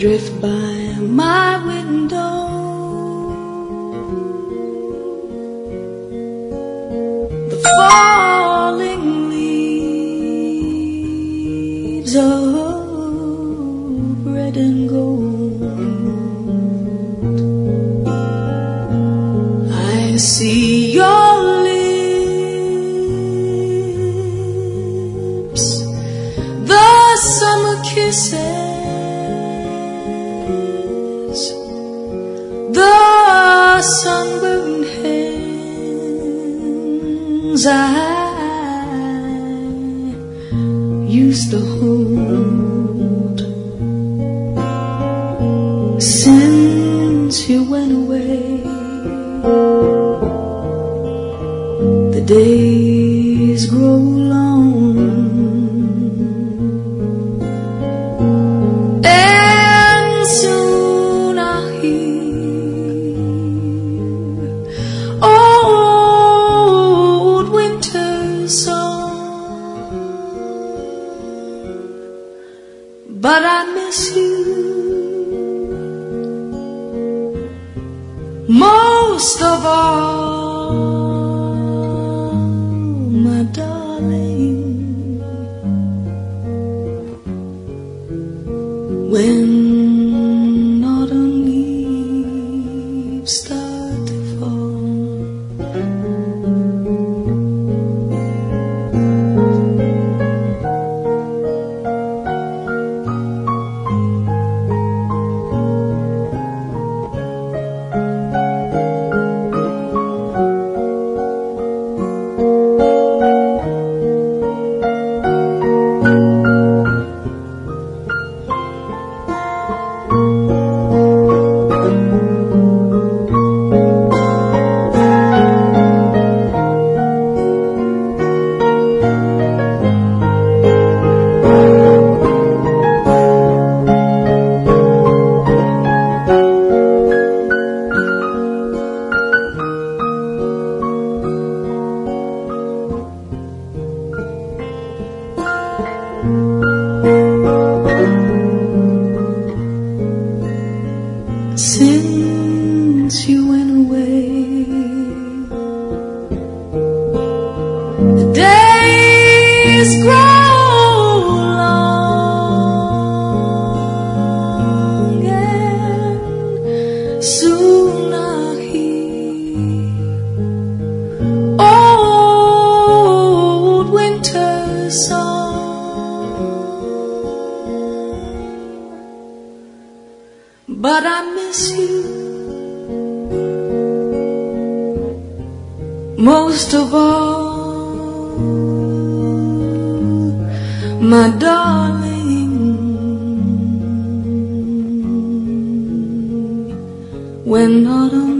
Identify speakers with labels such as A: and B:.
A: drift by my window, the falling leaves of red and gold. I see your lips, the summer kisses, the sunburned hands I used to hold. Since you went away, the days grow long, and soon I'll hear old winter's song. But I miss you most of all, my darling. When autumn leaves start to fall, since you went away, the days grow long, and soon I'll hear old winter's song. But I miss you most of all, my darling. When autumn